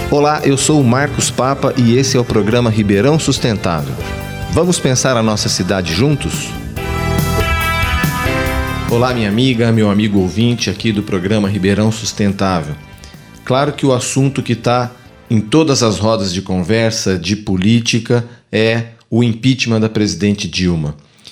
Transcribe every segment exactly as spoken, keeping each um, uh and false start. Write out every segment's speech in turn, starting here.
Olá, eu sou o Marcos Papa e esse é o programa Ribeirão Sustentável. Vamos pensar a nossa cidade juntos? Olá, minha amiga, meu amigo ouvinte aqui do programa Ribeirão Sustentável. Claro que o assunto que está em todas as rodas de conversa de política é o impeachment da presidente Dilma.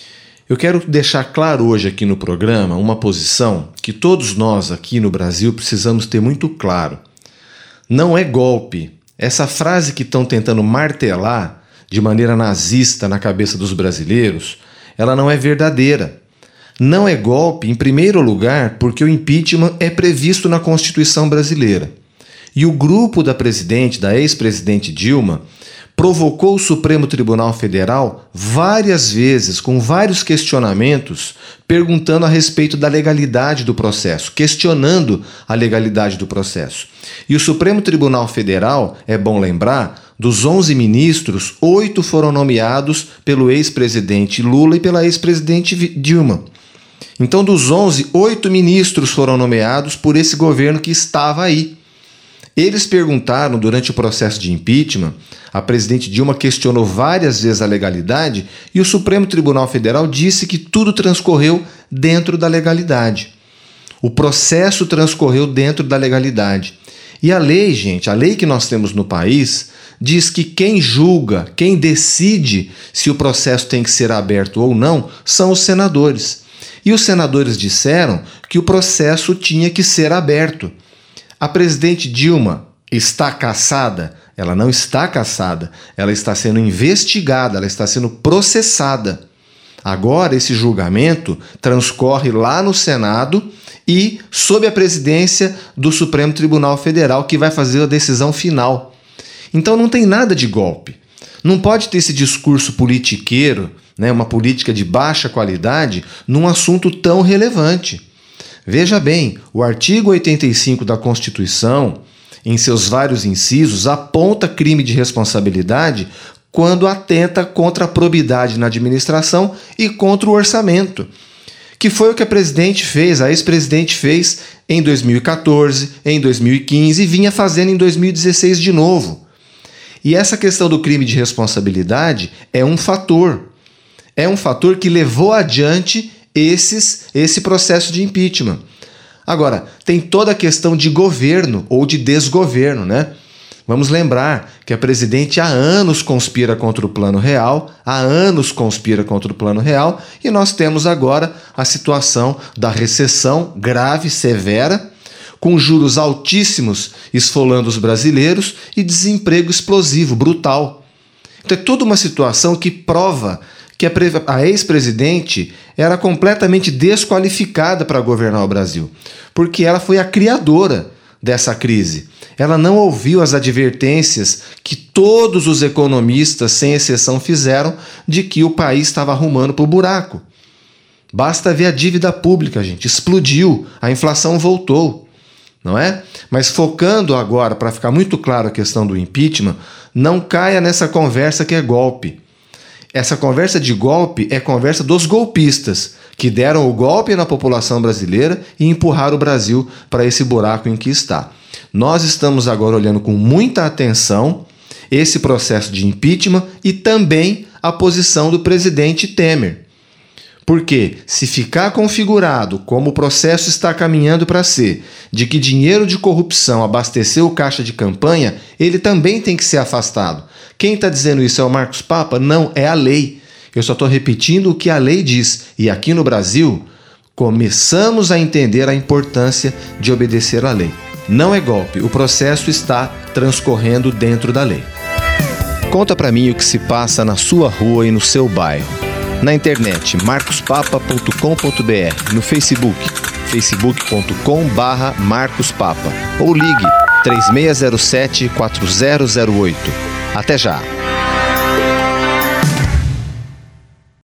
Eu quero deixar claro hoje aqui no programa uma posição que todos nós aqui no Brasil precisamos ter muito claro. Não é golpe. Essa frase que estão tentando martelar de maneira nazista na cabeça dos brasileiros, ela não é verdadeira. Não é golpe, em primeiro lugar, porque o impeachment é previsto na Constituição brasileira. E o grupo da presidente, da ex-presidente Dilma, provocou o Supremo Tribunal Federal várias vezes, com vários questionamentos, perguntando a respeito da legalidade do processo, questionando a legalidade do processo. E o Supremo Tribunal Federal, é bom lembrar, dos onze ministros, oito foram nomeados pelo ex-presidente Lula e pela ex-presidente Dilma. Então, dos onze, oito ministros foram nomeados por esse governo que estava aí. Eles perguntaram durante o processo de impeachment, a presidente Dilma questionou várias vezes a legalidade e o Supremo Tribunal Federal disse que tudo transcorreu dentro da legalidade. O processo transcorreu dentro da legalidade. E a lei, gente, a lei que nós temos no país, diz que quem julga, quem decide se o processo tem que ser aberto ou não, são os senadores. E os senadores disseram que o processo tinha que ser aberto. A presidente Dilma está cassada? Ela não está cassada. Ela está sendo investigada, ela está sendo processada. Agora, esse julgamento transcorre lá no Senado e sob a presidência do Supremo Tribunal Federal, que vai fazer a decisão final. Então não tem nada de golpe. Não pode ter esse discurso politiqueiro, né, uma política de baixa qualidade, num assunto tão relevante. Veja bem, o artigo oitenta e cinco da Constituição, em seus vários incisos, aponta crime de responsabilidade quando atenta contra a probidade na administração e contra o orçamento, que foi o que a presidente fez, a ex-presidente fez em dois mil e quatorze, em dois mil e quinze e vinha fazendo em dois mil e dezesseis de novo. E essa questão do crime de responsabilidade é um fator. É um fator que levou adiante Esses, esse processo de impeachment. Agora, tem toda a questão de governo ou de desgoverno, né? Vamos lembrar que a presidente há anos conspira contra o Plano Real, há anos conspira contra o Plano Real, e nós temos agora a situação da recessão grave, severa, com juros altíssimos esfolando os brasileiros e desemprego explosivo, brutal. Então é toda uma situação que prova que a ex-presidente era completamente desqualificada para governar o Brasil, porque ela foi a criadora dessa crise. Ela não ouviu as advertências que todos os economistas, sem exceção, fizeram de que o país estava arrumando para o buraco. Basta ver a dívida pública, gente, explodiu, a inflação voltou, não é? Mas focando agora, para ficar muito claro a questão do impeachment, não caia nessa conversa que é golpe. Essa conversa de golpe é conversa dos golpistas, que deram o golpe na população brasileira e empurraram o Brasil para esse buraco em que está. Nós estamos agora olhando com muita atenção esse processo de impeachment e também a posição do presidente Temer. Porque se ficar configurado como o processo está caminhando para ser, de que dinheiro de corrupção abasteceu o caixa de campanha, ele também tem que ser afastado. Quem está dizendo isso é o Marcos Papa? Não, é a lei. Eu só estou repetindo o que a lei diz. E aqui no Brasil, começamos a entender a importância de obedecer à lei. Não é golpe, o processo está transcorrendo dentro da lei. Conta para mim o que se passa na sua rua e no seu bairro. Na internet, marcos papa ponto com ponto b r, no Facebook, facebook ponto com barra marcos papa ou ligue três seis zero sete, quatro zero zero oito. Até já!